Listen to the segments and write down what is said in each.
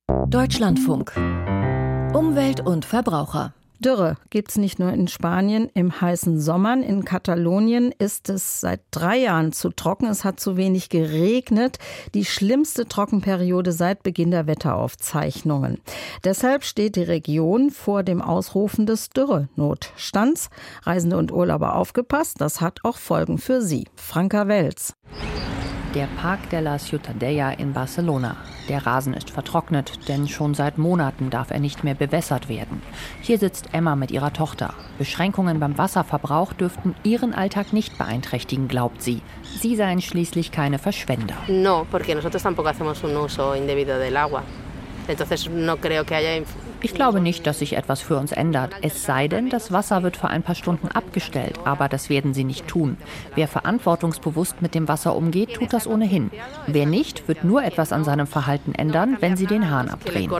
Deutschlandfunk. Umwelt und Verbraucher. Dürre gibt's nicht nur in Spanien. Im heißen Sommern in Katalonien ist es seit 3 Jahren zu trocken. Es hat zu wenig geregnet. Die schlimmste Trockenperiode seit Beginn der Wetteraufzeichnungen. Deshalb steht die Region vor dem Ausrufen des Dürrenotstands. Reisende und Urlauber aufgepasst, das hat auch Folgen für sie. Franka Welz. Der Parc de la Ciutadella in Barcelona. Der Rasen ist vertrocknet, denn schon seit Monaten darf er nicht mehr bewässert werden. Hier sitzt Emma mit ihrer Tochter. Beschränkungen beim Wasserverbrauch dürften ihren Alltag nicht beeinträchtigen, glaubt sie. Sie seien schließlich keine Verschwender. No, porque nosotros tampoco hacemos un uso indebido del agua. Entonces no creo que haya. Ich glaube nicht, dass sich etwas für uns ändert. Es sei denn, das Wasser wird für ein paar Stunden abgestellt. Aber das werden sie nicht tun. Wer verantwortungsbewusst mit dem Wasser umgeht, tut das ohnehin. Wer nicht, wird nur etwas an seinem Verhalten ändern, wenn sie den Hahn abdrehen.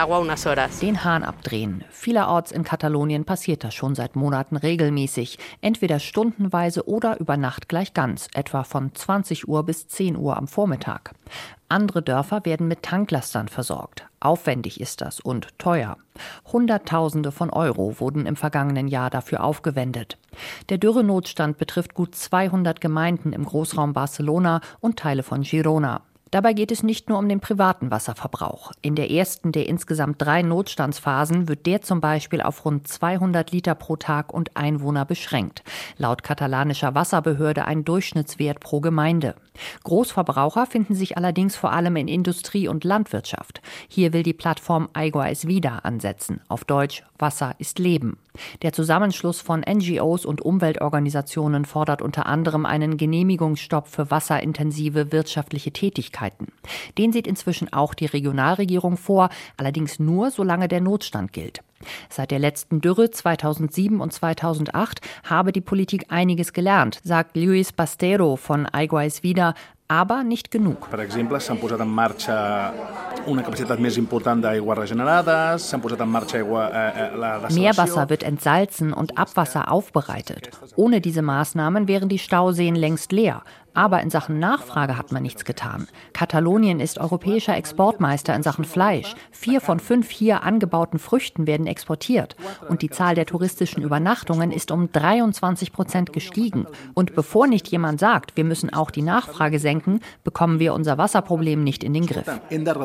Den Hahn abdrehen. Vielerorts in Katalonien passiert das schon seit Monaten regelmäßig. Entweder stundenweise oder über Nacht gleich ganz. Etwa von 20 Uhr bis 10 Uhr am Vormittag. Andere Dörfer werden mit Tanklastern versorgt. Aufwendig ist das und teuer. Hunderttausende von Euro wurden im vergangenen Jahr dafür aufgewendet. Der Dürrenotstand betrifft gut 200 Gemeinden im Großraum Barcelona und Teile von Girona. Dabei geht es nicht nur um den privaten Wasserverbrauch. In der ersten der insgesamt 3 Notstandsphasen wird der zum Beispiel auf rund 200 Liter pro Tag und Einwohner beschränkt. Laut katalanischer Wasserbehörde ein Durchschnittswert pro Gemeinde. Großverbraucher finden sich allerdings vor allem in Industrie und Landwirtschaft. Hier will die Plattform Aigua es Vida ansetzen. Auf Deutsch, Wasser ist Leben. Der Zusammenschluss von NGOs und Umweltorganisationen fordert unter anderem einen Genehmigungsstopp für wasserintensive wirtschaftliche Tätigkeiten. Den sieht inzwischen auch die Regionalregierung vor, allerdings nur, solange der Notstand gilt. Seit der letzten Dürre 2007 und 2008 habe die Politik einiges gelernt, sagt Luis Bastero von Aigua es Vida, aber nicht genug. Per exemple, s'han posat en marxa una capacitat més important d'aigües regenerades, s'han posat en marxa la desalació. Meerwasser wird entsalzen und Abwasser aufbereitet. Ohne diese Maßnahmen wären die Stauseen längst leer. Aber in Sachen Nachfrage hat man nichts getan. Katalonien ist europäischer Exportmeister in Sachen Fleisch. 4 von 5 hier angebauten Früchten werden exportiert. Und die Zahl der touristischen Übernachtungen ist um 23% gestiegen. Und bevor nicht jemand sagt, wir müssen auch die Nachfrage senken, bekommen wir unser Wasserproblem nicht in den Griff.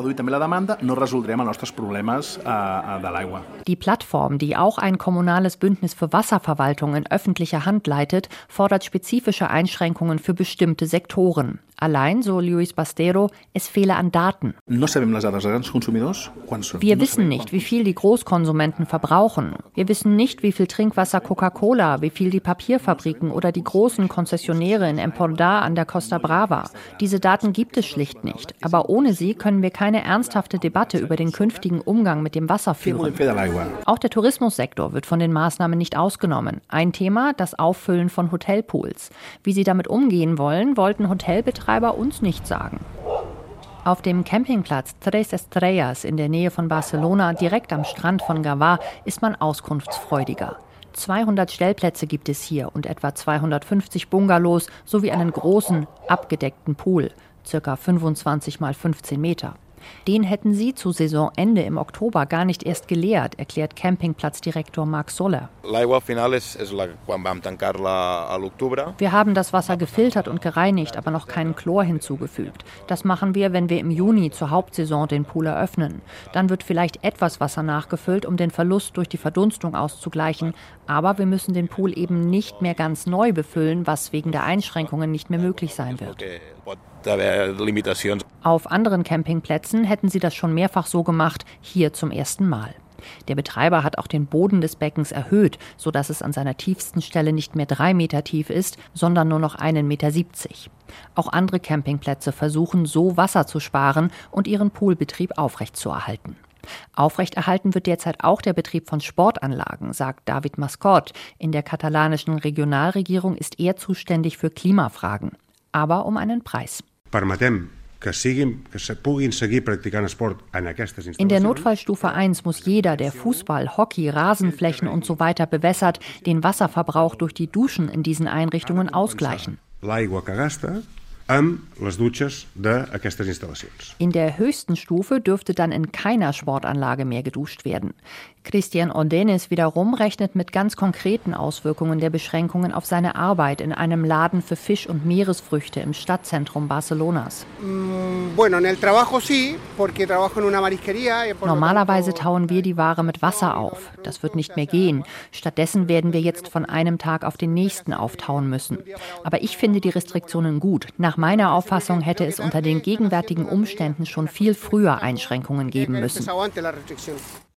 Die Plattform, die auch ein kommunales Bündnis für Wasserverwaltung in öffentlicher Hand leitet, fordert spezifische Einschränkungen für bestimmte Sektoren. Allein, so Luis Bastero, es fehle an Daten. Wir wissen nicht, wie viel die Großkonsumenten verbrauchen. Wir wissen nicht, wie viel Trinkwasser Coca-Cola, wie viel die Papierfabriken oder die großen Konzessionäre in Empordà an der Costa Brava. Diese Daten gibt es schlicht nicht. Aber ohne sie können wir keine ernsthafte Debatte über den künftigen Umgang mit dem Wasser führen. Auch der Tourismussektor wird von den Maßnahmen nicht ausgenommen. Ein Thema, das Auffüllen von Hotelpools. Wie sie damit umgehen wollen, wollten Hotelbetreiber uns nicht sagen. Auf dem Campingplatz Tres Estrellas in der Nähe von Barcelona, direkt am Strand von Gavà, ist man auskunftsfreudiger. 200 Stellplätze gibt es hier und etwa 250 Bungalows sowie einen großen, abgedeckten Pool, ca. 25 mal 15 Meter. Den hätten sie zu Saisonende im Oktober gar nicht erst geleert, erklärt Campingplatzdirektor Marc Soler. Wir haben das Wasser gefiltert und gereinigt, aber noch keinen Chlor hinzugefügt. Das machen wir, wenn wir im Juni zur Hauptsaison den Pool eröffnen. Dann wird vielleicht etwas Wasser nachgefüllt, um den Verlust durch die Verdunstung auszugleichen. Aber wir müssen den Pool eben nicht mehr ganz neu befüllen, was wegen der Einschränkungen nicht mehr möglich sein wird. Auf anderen Campingplätzen hätten sie das schon mehrfach so gemacht, hier zum ersten Mal. Der Betreiber hat auch den Boden des Beckens erhöht, sodass es an seiner tiefsten Stelle nicht mehr 3 Meter tief ist, sondern nur noch 1,70 Meter. Auch andere Campingplätze versuchen, so Wasser zu sparen und ihren Poolbetrieb aufrechtzuerhalten. Aufrechterhalten wird derzeit auch der Betrieb von Sportanlagen, sagt David Mascort. In der katalanischen Regionalregierung ist er zuständig für Klimafragen. Aber um einen Preis. In der Notfallstufe 1 muss jeder, der Fußball, Hockey, Rasenflächen und so weiter bewässert, den Wasserverbrauch durch die Duschen in diesen Einrichtungen ausgleichen. In der höchsten Stufe dürfte dann in keiner Sportanlage mehr geduscht werden. Christian Ordenes wiederum rechnet mit ganz konkreten Auswirkungen der Beschränkungen auf seine Arbeit in einem Laden für Fisch und Meeresfrüchte im Stadtzentrum Barcelonas. Normalerweise tauen wir die Ware mit Wasser auf. Das wird nicht mehr gehen. Stattdessen werden wir jetzt von einem Tag auf den nächsten auftauen müssen. Aber ich finde die Restriktionen gut. Nach meiner Auffassung hätte es unter den gegenwärtigen Umständen schon viel früher Einschränkungen geben müssen.